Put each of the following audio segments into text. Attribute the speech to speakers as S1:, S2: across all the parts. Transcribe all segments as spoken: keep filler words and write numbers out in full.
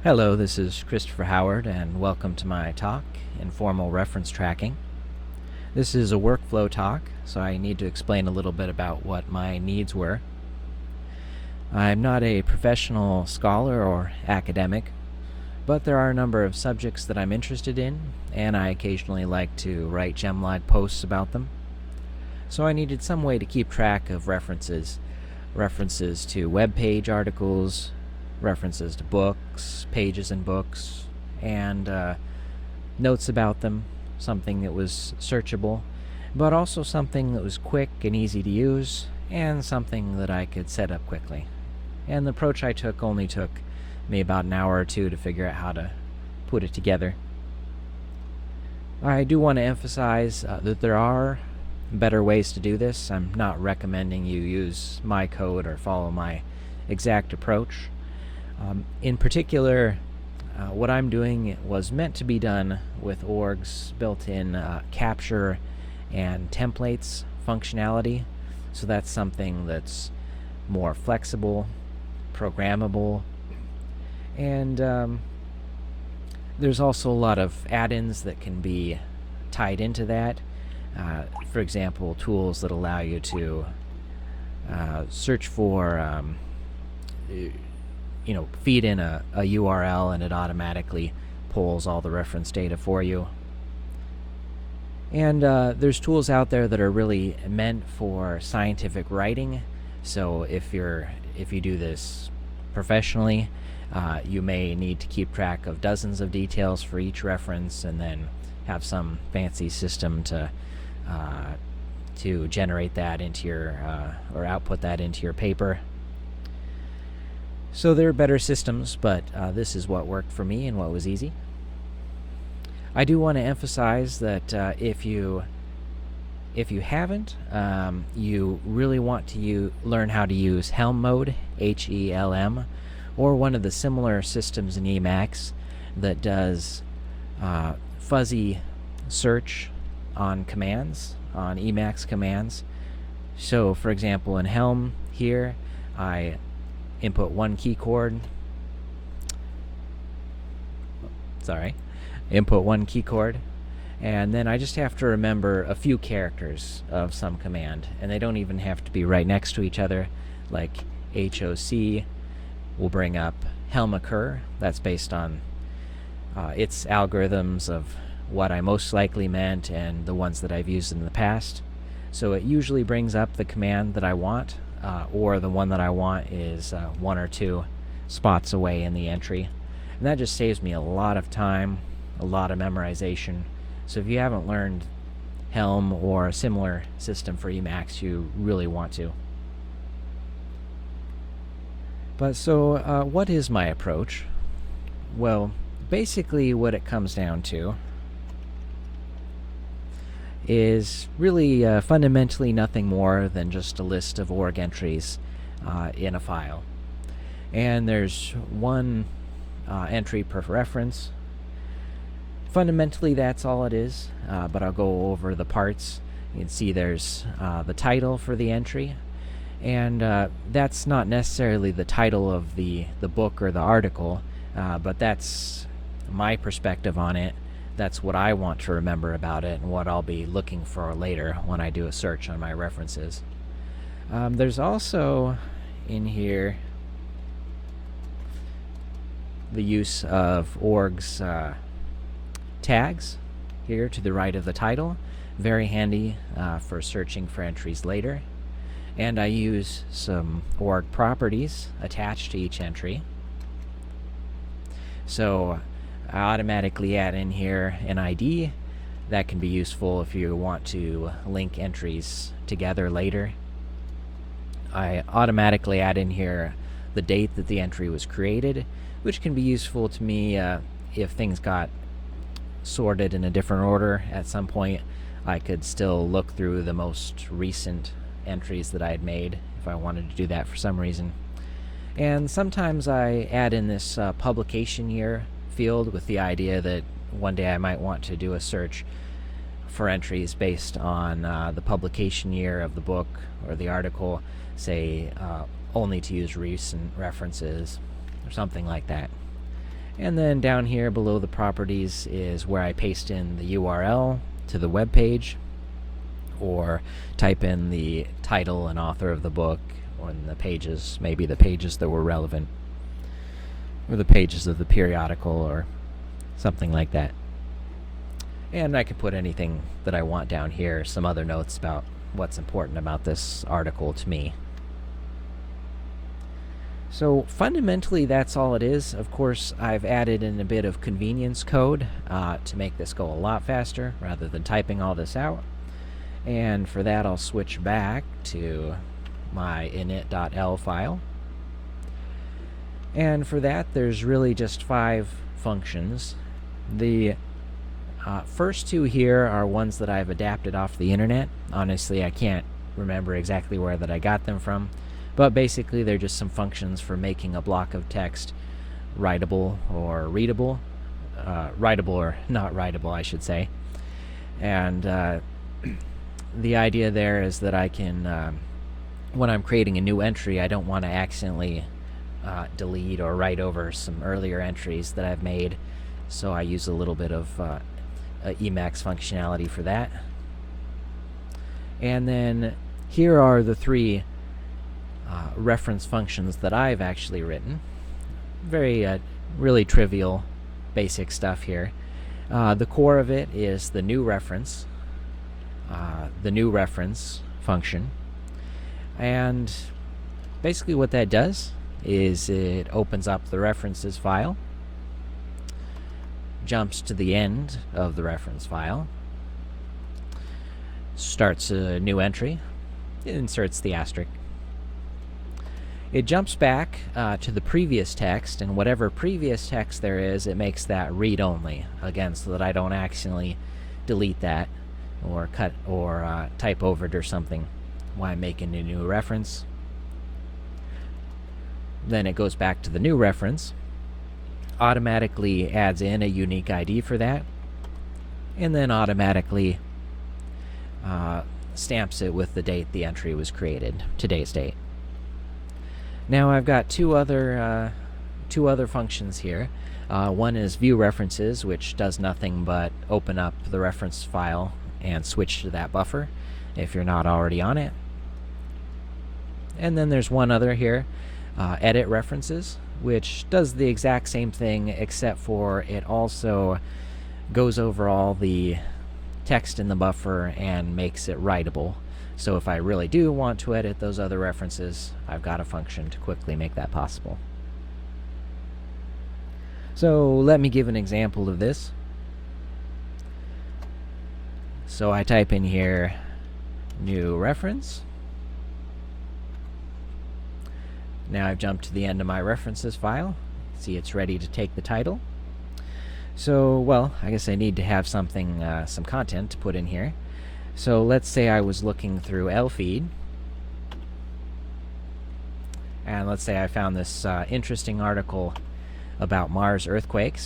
S1: Hello, this is Christopher Howard, and welcome to my talk, Informal Reference Tracking. This is a workflow talk, so I need to explain a little bit about what my needs were. I'm not a professional scholar or academic, but there are a number of subjects that I'm interested in, and I occasionally like to write Gemlog posts about them. So I needed some way to keep track of references, references to web page articles, references to books, pages in books, and uh, notes about them, something that was searchable, but also something that was quick and easy to use, and something that I could set up quickly. And the approach I took only took me about an hour or two to figure out how to put it together. I do want to emphasize uh, that there are better ways to do this. I'm not recommending you use my code or follow my exact approach. Um, in particular, uh, what I'm doing was meant to be done with org's built-in uh, capture and templates functionality, so that's something that's more flexible, programmable, and um, there's also a lot of add-ins that can be tied into that. Uh, for example, tools that allow you to uh, search for um, you know, feed in a, a U R L and it automatically pulls all the reference data for you. And uh, there's tools out there that are really meant for scientific writing. So if you're if you do this professionally, uh, you may need to keep track of dozens of details for each reference, and then have some fancy system to uh, to generate that into your uh, or output that into your paper. So there are better systems, but uh, this is what worked for me and what was easy. I do want to emphasize that uh, if you if you haven't, um, you really want to u- learn how to use Helm mode, H E L M, or one of the similar systems in Emacs that does uh, fuzzy search on commands, on Emacs commands. So, for example, in Helm here, I input one key chord. Sorry. Input one key chord. And then I just have to remember a few characters of some command. And they don't even have to be right next to each other. Like H O C will bring up Helm occur. That's based on uh, its algorithms of what I most likely meant and the ones that I've used in the past. So it usually brings up the command that I want. Uh, or the one that I want is uh, one or two spots away in the entry. And that just saves me a lot of time, a lot of memorization. So if you haven't learned Helm or a similar system for Emacs, you really want to. But so uh, what is my approach? Well, basically what it comes down to is really uh, fundamentally nothing more than just a list of org entries uh, in a file. And there's one uh, entry per reference. Fundamentally, that's all it is, uh, but I'll go over the parts. You can see there's uh, the title for the entry, and uh, that's not necessarily the title of the, the book or the article, uh, but that's my perspective on it. That's what I want to remember about it and what I'll be looking for later when I do a search on my references. Um, there's also in here the use of org's uh, tags here to the right of the title. Very handy uh, for searching for entries later. And I use some org properties attached to each entry. So I automatically add in here an I D. That can be useful if you want to link entries together later. I automatically add in here the date that the entry was created, which can be useful to me uh, if things got sorted in a different order at some point. I could still look through the most recent entries that I had made if I wanted to do that for some reason. And sometimes I add in this uh, publication year field with the idea that one day I might want to do a search for entries based on uh, the publication year of the book or the article, say uh, only to use recent references or something like that. And then down here below the properties is where I paste in the U R L to the web page, or type in the title and author of the book, or in the pages, maybe the pages that were relevant, or the pages of the periodical, or something like that. And I can put anything that I want down here, some other notes about what's important about this article to me. So fundamentally, that's all it is. Of course, I've added in a bit of convenience code uh, to make this go a lot faster rather than typing all this out. And for that, I'll switch back to my init.l file. And for that, there's really just five functions. The uh, first two here are ones that I've adapted off the internet. Honestly, I can't remember exactly where that I got them from. But basically, they're just some functions for making a block of text writable or readable. Uh, writable or not writable, I should say. And uh, the idea there is that I can, uh, when I'm creating a new entry, I don't want to accidentally uh, delete or write over some earlier entries that I've made. So I use a little bit of uh, uh, Emacs functionality for that. And then here are the three Uh, reference functions that I've actually written. Very, uh, really trivial, basic stuff here. Uh, the core of it is the new reference, uh, the new reference function. And basically what that does is it opens up the references file, jumps to the end of the reference file, starts a new entry, inserts the asterisk. It jumps back uh, to the previous text, and whatever previous text there is, it makes that read-only, again, so that I don't accidentally delete that or cut or uh, type over it or something while I'm making a new reference. Then it goes back to the new reference, automatically adds in a unique I D for that, and then automatically uh, stamps it with the date the entry was created, today's date. Now I've got two other uh, two other functions here. Uh, one is view references, which does nothing but open up the reference file and switch to that buffer if you're not already on it. And then there's one other here, uh, edit references, which does the exact same thing, except for it also goes over all the text in the buffer and makes it writable. So if I really do want to edit those other references, I've got a function to quickly make that possible. So let me give an example of this. So I type in here, new reference. Now I've jumped to the end of my references file. See, it's ready to take the title. So, well, I guess I need to have something, uh, some content to put in here. So let's say I was looking through L-Feed, and let's say I found this uh, interesting article about Mars earthquakes.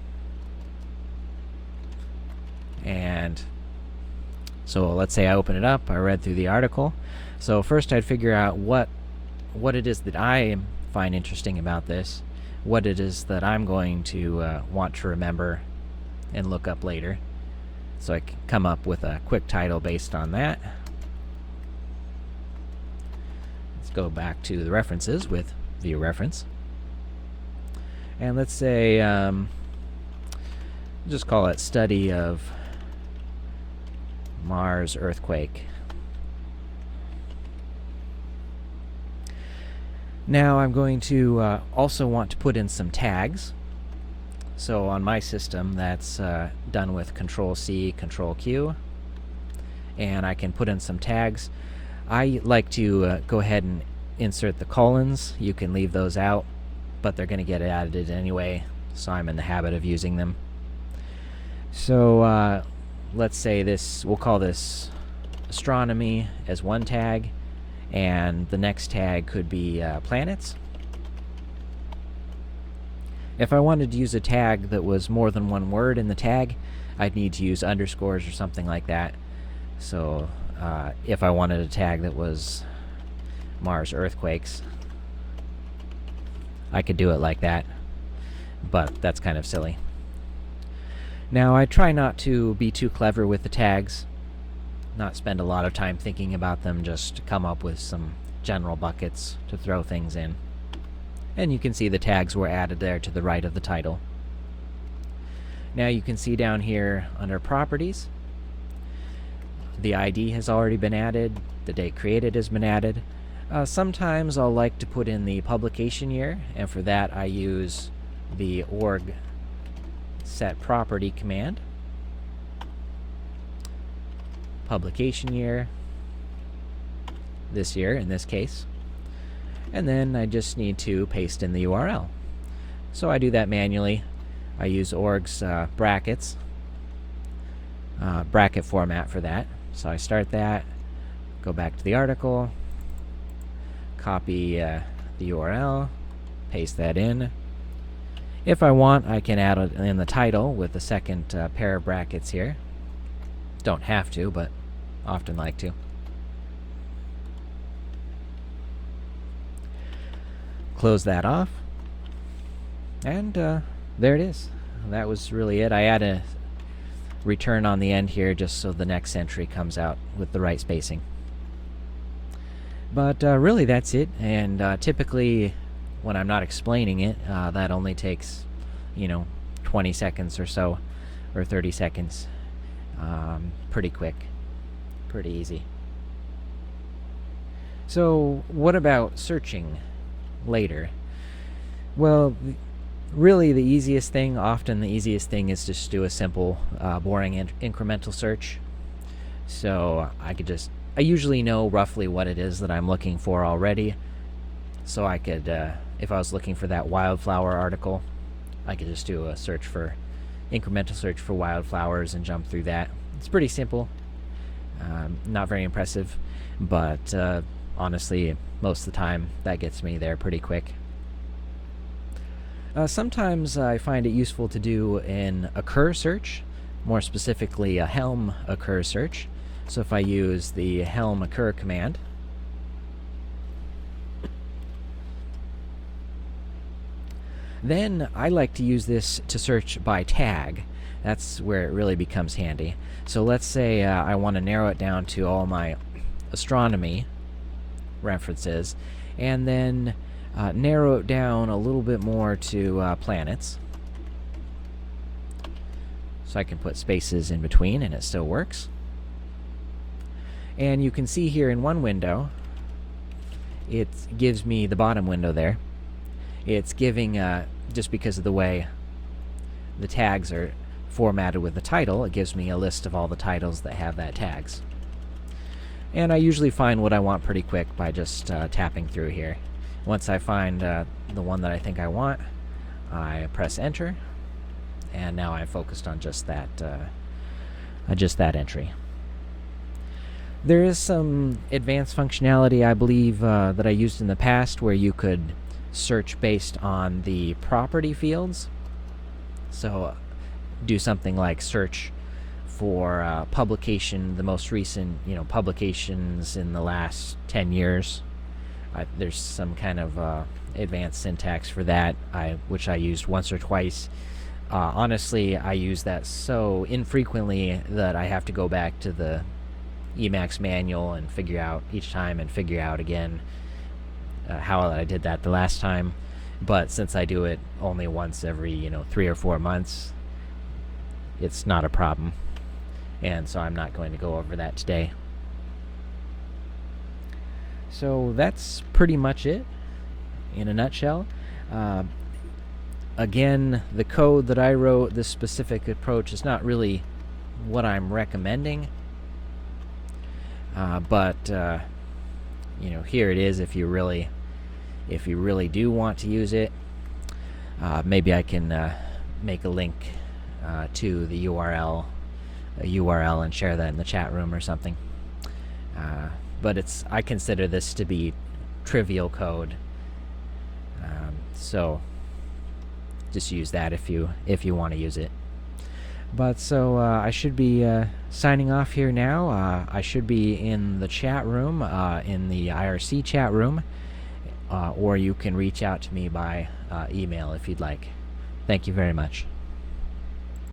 S1: And so let's say I open it up, I read through the article. So first I'd figure out what what it is that I find interesting about this, what it is that I'm going to uh, want to remember and look up later. So I can come up with a quick title based on that. Let's go back to the references with view reference. And let's say, um, just call it study of Mars earthquake. Now I'm going to uh, also want to put in some tags. So on my system, that's uh, done with control C, control Q, and I can put in some tags. I like to uh, go ahead and insert the colons. You can leave those out, but they're going to get added anyway, so I'm in the habit of using them. So uh, let's say this, we'll call this astronomy as one tag, and the next tag could be uh, planets. If I wanted to use a tag that was more than one word in the tag, I'd need to use underscores or something like that. So uh, if I wanted a tag that was Mars earthquakes, I could do it like that. but that's kind of silly. Now, I try not to be too clever with the tags, not spend a lot of time thinking about them, just come up with some general buckets to throw things in. And you can see the tags were added there to the right of the title. Now you can see down here under Properties, the I D has already been added, the date created has been added. Uh, sometimes I'll like to put in the publication year, and for that I use the org set property command. Publication year, this year in this case. And then I just need to paste in the U R L. So I do that manually. I use org's uh, brackets, uh, bracket format for that. So I start that, go back to the article, copy uh, the U R L, paste that in. If I want, I can add it in the title with the second uh, pair of brackets here. Don't have to, but often like to. Close that off, and uh, there it is. That was really it. I add a return on the end here just so the next entry comes out with the right spacing. But uh, really that's it, and uh, typically when I'm not explaining it, uh, that only takes, you know, twenty seconds or so, or thirty seconds. Um, pretty quick, pretty easy. So what about searching later? Well, really the easiest thing, often the easiest thing is just do a simple uh, boring in incremental search. So I could just, I usually know roughly what it is that I'm looking for already. So I could, uh, if I was looking for that wildflower article, I could just do a search for, incremental search for wildflowers and jump through that. It's pretty simple, um, not very impressive, but uh, honestly, most of the time that gets me there pretty quick. Uh, sometimes I find it useful to do an occur search, more specifically a Helm occur search. So if I use the Helm occur command, then I like to use this to search by tag. That's where it really becomes handy. So let's say uh, I want to narrow it down to all my astronomy references, and then uh, narrow it down a little bit more to uh, planets. So I can put spaces in between and it still works. And you can see here in one window, it gives me the bottom window there. It's giving, uh, just because of the way the tags are formatted with the title, it gives me a list of all the titles that have that tags. And I usually find what I want pretty quick by just uh, tapping through here. Once I find uh, the one that I think I want, I press enter, and now I'm focused on just that, uh, just that entry. There is some advanced functionality, I believe, uh, that I used in the past where you could search based on the property fields. So do something like search for uh, publication, the most recent, you know, publications in the last ten years. I, there's some kind of uh, advanced syntax for that, I, which I used once or twice. Uh, honestly, I use that so infrequently that I have to go back to the Emacs manual and figure out each time and figure out again uh, how I did that the last time. But since I do it only once every, you know, three or four months, it's not a problem. And so I'm not going to go over that today. So that's pretty much it in a nutshell. Uh, again, the code that I wrote, this specific approach, is not really what I'm recommending. Uh, but uh, you know, here it is. If you really, if you really do want to use it, uh, maybe I can uh, make a link uh, to the U R L, a U R L, and share that in the chat room or something. Uh, but it's, I consider this to be trivial code, um, so just use that if you if you want to use it. But so uh, I should be uh, signing off here now. Uh, I should be in the chat room, uh, in the I R C chat room, uh, or you can reach out to me by uh, email if you'd like. Thank you very much.